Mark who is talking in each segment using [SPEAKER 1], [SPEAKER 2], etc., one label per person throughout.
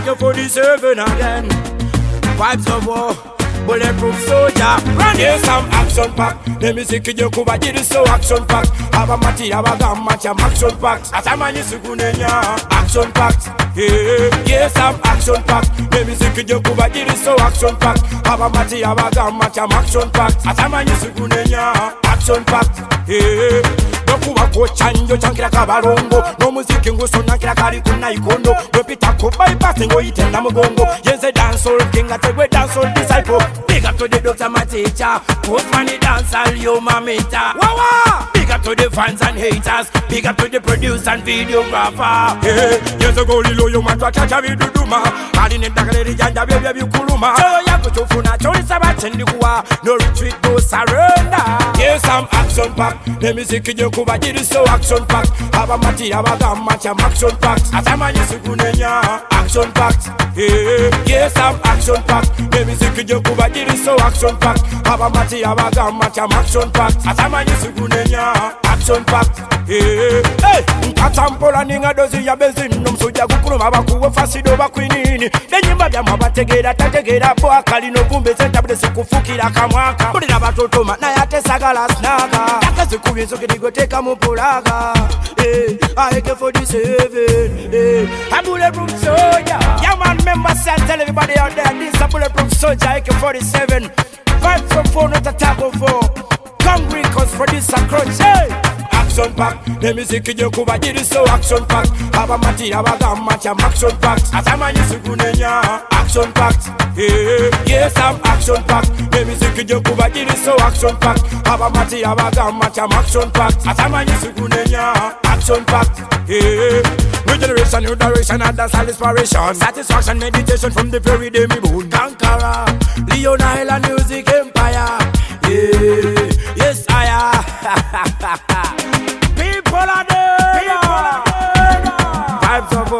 [SPEAKER 1] AK-47 again. Vibes of war, bulletproof soldier. Run here some action pack. The music in your Cuba did so action pack. Have a mati, have a gum, match action packs. As a man is action packs. Yeah, some action pack. The music in your Cuba did so action pack. Have a mati, have a gum, match action packs. As a man is action packs. Kuba ko chanjo chankira kabalongo no muziki ngusona kira kali kuna ikondo wepita ko bypass ngo itenda mugongo yenze dancehall king ategwe dancehall disciple. Big up to the doctor, my teacher, put money dancehall you mamita. Wawa. Big up to the fans and haters, big up to the producer and videographer. Yenze go lilo yo matwa chacha viduduma ali nedagale janja bebya bikuluma so yako chofuna choli sabachendi kuwa no retreat no surrender. Yes, some action pack. The music in your Cuba did so action pack. Have a mati, have a gum, match action packs. As a man is action packs. Yes, some action pack. The music in your Cuba did so action pack. Have a mati, have a gum, match action packs. As a man is action packs. Hey, Katampola ninga dozi ya bezino msuja kukuluma bakuwe fasido bakwinini. Nenyimba bya mabategera tategera po akali no kumbe senta bude sikufukira kamwaka. Budi na batotoma na yate sagala snaga. Takasi kubizo kidigoteka mupulaga. AK-47. A bulletproof soldier. Yeah man, members say tell everybody out there this a bulletproof soldier AK-47. 5 not a tackle for. Hungry cause for this a crunch. Hey. Action pack. The music in your Cuba did so action pack. Have a mati, have a gum, match action packs. As a man is action packs. Yes, I'm action pack. The music in your Cuba did so action pack. Have a mati, have a gum, match action packs. As a man is action packs. New generation, new direction, and that's all inspiration. Satisfaction, meditation from the very day me born. Conqueror, Leon Island Music Empire. Yeah, yes I am. People are there. Vibes of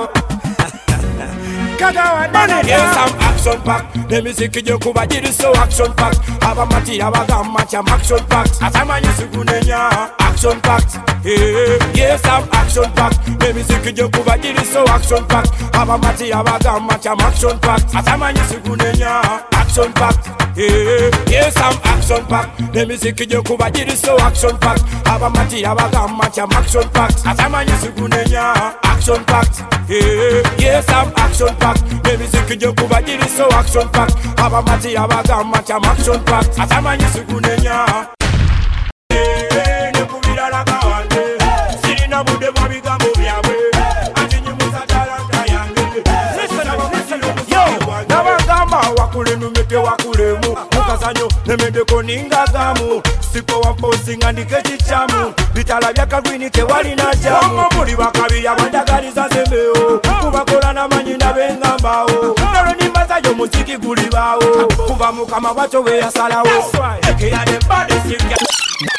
[SPEAKER 1] yes, I'm action pack. The music in your Cuba did so action pack. Have a mati, have a gum, match action packs. As a man is action packs. Yes, I'm action pack. The music in your Cuba did so action pack. Have a mati, have a gum, match action packs. As a man is action packs. Yes, I'm action pack. The music in your Cuba did so action pack. Have a mati, have a gum, match action packs. As a man is action packs. Yes, I'm action pack. The music in your Cuba did so action pack. Have a mati, have a gum, match action packs. As a man is wakulemu mukazanyo nemendeko ningagamu sipo waposinga ndikechichamu bitala byakagwini tewalina jamu muli bakabya bandagaliza zembeo kubakola namanyinda bengambao nalo nimbazayo muziki gulibao kuva mukama wacho we yasalawo